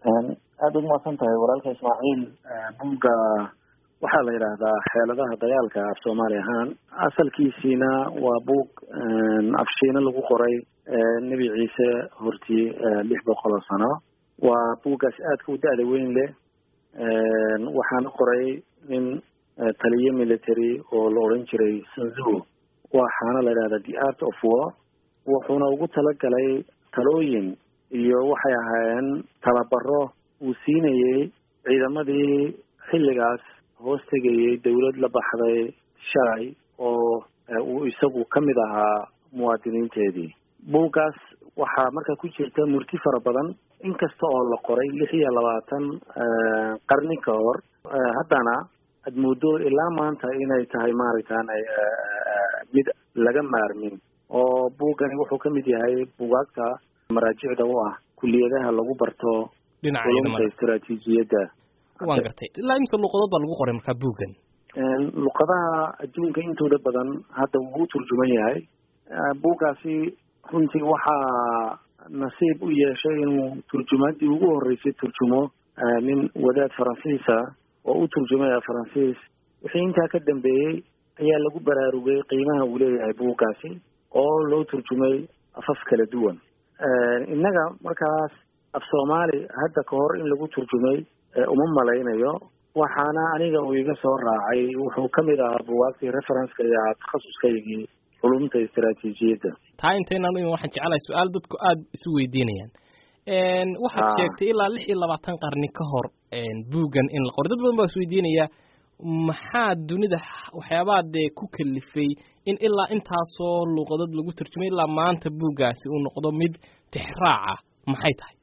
aada ugu mahadsan tahay walaalka Ismaaciil. buugga waxaa la yidhaahdaa xeeladaha dagaalka af Soomaali ahaan. asalkiisiina waa buug afshiina lagu qoray nebi ciise hortii 600 sano. waa buuggaas aadka u da'da weyn leh. waxaana qoray nin taliye military oo la odhan jiray Sun Tzu. waxaana la yidhahdaa The Art of War. wuxuuna ugu talagalay talooyin iyo waxay ahaayeen tababaro uu siinayay ciidamadii xilligaas hoos tegayay dawlad la baxday shalay oo uu isagu ka mid ahaa muwaadiniinteedii. buuggaas waxaa markaa ku jirta murti fara badan, inkasta oo la qoray 26 qarni ka hor. haddana aad moodo ilaa maanta inay tahay maaragtaan mid laga maarmin. oo buuggani wuxuu ka mid yahay buugaagta maraajicda u ah kulliyadaha lagu barto dhinaca istiraatiijiyadda. waan gartay. ilaa imika luqadood baa lagu qoray markaa buuggan? luqadaha adduunka intooda badan hadda wuu turjuman yahay. buuggaasi runtii waxaa nasiib u yeeshay inuu turjumaadii ugu horreysay turjumo nin wadaad faransiisa oo u turjumaya faransiis. wixii intaa ka dambeeyey ayaa lagu baraarugay qiimaha uu leeyahay buuggaasi oo loo turjumay afaf kala duwan. innaga markaas af Soomaali hadda ka hor in lagu turjumay uma malaynayo. waxaana aniga uu iga soo raacay wuxuu ka mid ahaa buugaagtii reference-ka iyo takhasuskaygii culumta istiraatiijiyadda. taa intaynan waxaan jecelahay su-aal dadku aada isu weydiinayaan. waxaad sheegtay ilaa 26 qarni ka hor buuggan in la qoray. dad badan baa is weydiinaya maxaa dunida waxyaabaha dee ku kalifay in ilaa intaasoo luqadood lagu turjumay ilaa maanta buuggaasi uu noqdo mid tixraaca, maxay tahay?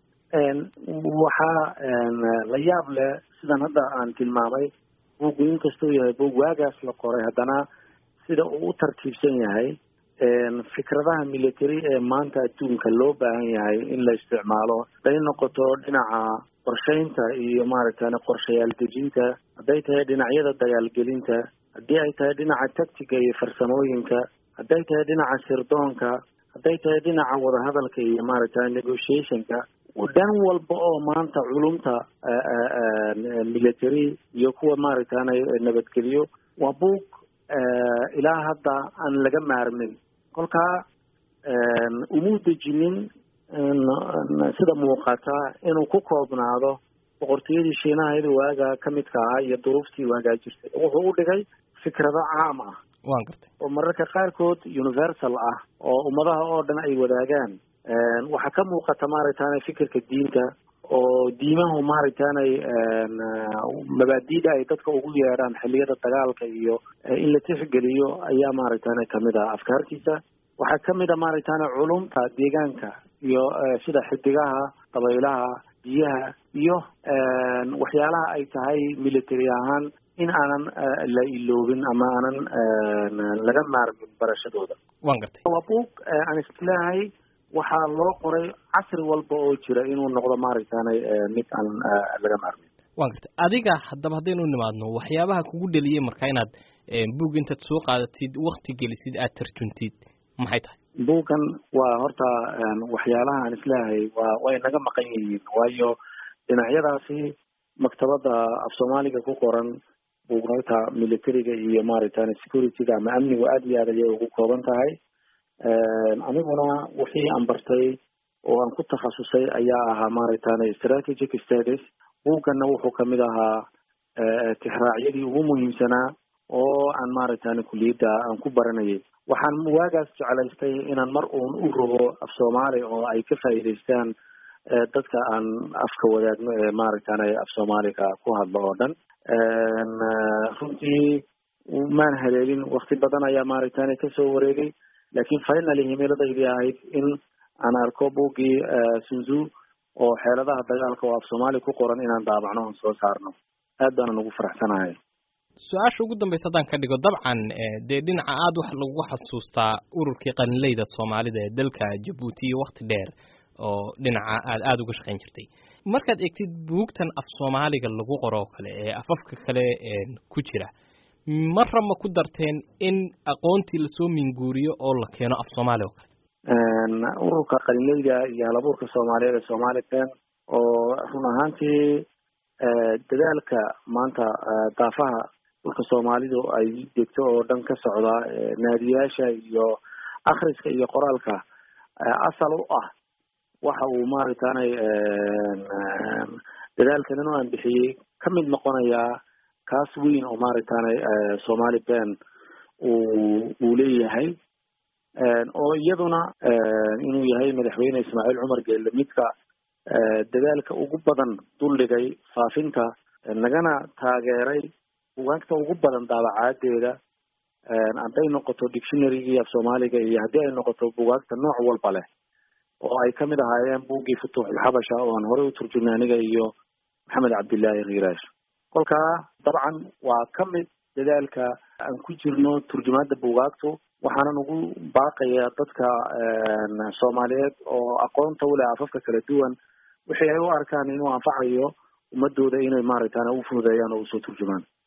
waxaa la yaab leh sidan hadda aan tilmaamay, buuggu inkastuu yahay buug waagaas la qoray, haddana sida uu u tartiibsan yahay fikradaha military ee maanta adduunka loo baahan yahay in la isticmaalo, hadday noqoto dhinaca qorshaynta iyo maaragtay qorshayaal dejinta, hadday tahay dhinacyada dagaalgelinta, haddii ay tahay dhinaca tactiga iyo farsamooyinka, hadday tahay dhinaca sirdoonka, hadday tahay dhinaca wadahadalka iyo maaragtay negotiationka. dhan walba oo maanta culumta military iyo kuwa maaragtay nabadgeliyo waa buug ilaa hadda aan laga maarmin. kolkaa umuu dejinin sida muuqata inuu ku koobnaado boqortooyadii shiinaha waaga ka midka ahaa iyo duruuftii waagaa jirtay. wuxuu u dhigay fikrado caam ah waan gartay oo mararka qaarkood universal ah oo ummadaha oo dhan ay wadaagaan. waxaa ka muuqata maaragtay fikirka diinta oo diimahu maaragtay mabaadi'da ay dadka ugu yeeraan xilliyada dagaalka iyo in la tixgeliyo ayaa maaragtay kamid ah afkaartiisa. waxaa kamid ah maaragtay culumta deegaanka iyo sida xidigaha, dabaylaha, biyaha iyo waxyaalaha ay tahay military ahaan in aanan la iloobin ama aanan laga maarmin barashadooda. waan gartay. waa buug aan isleeyahay waxaa loo qoray casri walba oo jira inuu noqdo maaragtay mid aan laga maarmin. waan gartay. adiga haddaba haddaynu nimaadno waxyaabaha kugu dhaliyay marka inaad buug intaad soo qaadatid wakti gelisid aad tarjuntid maxay tahay? buuggan waa horta waxyaalaha aan isleeyahay way naga maqan yihiin, waayo dhinacyadaasi maktabadda af Soomaaliga ku qoran buugaagta militariga iyo maaragtay security-ga ama amnigu aad iyo aad ayay ugu kooban tahay. aniguna wixii aan bartay oo aan ku takhasusay ayaa ahaa maaragtay strategic studies. buugganna wuxuu ka mid ahaa tixraacyadii ugu muhiimsanaa oo aan maaragtay kulliyadda aan ku baranayay. waxaan waagaas jeclaystay inaan mar uun u rogo af Soomaali oo ay ka faa'iidaystaan dadka aan afka wadaagno ee maaragtay af Soomaaliga ku hadlo oo dhan. runtii maan haleelin, waqti badan ayaa maaragtay ka soo wareegay, laakiin finally himiladaydi ahayd in aan arko buuggii Sun Tzu oo xeeladaha dagaalka oo af Soomaali ku qoran inaan daabacno oo soo saarno. aad baan ugu faraxsanahay. su-aasha ugu dambaysa haddaan ka dhigo, dabcan dee dhinaca aada wax lagu xasuustaa ururkii qalinleyda Soomaalida ee dalka Jabuuti iyo waqti dheer oo dhinaca aada uga shaqayn jirtay. markaad eegtid buugtan af Soomaaliga lagu qoro oo kale ee afafka kale ku jira, marra ma ku darteen in aqoontii lasoo minguuriyo oo la keeno af Soomaali oo kale? ururka qalinleyda iyo halabuurka Soomaaliyeed ee Somaliland oo run ahaantii dadaalka maanta daafaha dhulka Soomaalidu ay degto oo dhan ka socda naadiyaasha iyo akhriska iyo qoraalka asal u ah waxa uu maaragtay dadaalkan inuu aan bixiyay kamid noqonaya kaas weyn oo maaragtay Somali Pen uu leeyahay oo iyaduna inuu yahay madaxweyne Ismaaciil Cumar Geelle midka dadaalka ugu badan duldhigay faafinta nagana taageeray buugaagta ugu badan daabacadeeda hadday noqoto dictionary-ga Soomaaliga iyo haddii ay noqoto buugaagta nooc walba leh oo ay kamid ahaayeen buuggii Futuuxul Xabasha oo aan hore u turjumay aniga iyo Maxamed Cabdillaahi Khiiraash kolka dabcan waa kamid dadaalka aan ku jirno turjumaada buugaagtu waxaan ugu baaqayaa dadka Soomaaliyeed oo aqoonta u leh afafka kala duwan wixii ay u arkaan inuu anfacayo ummadooda inay maaragtay u fududeeyaan oo u soo turjumaan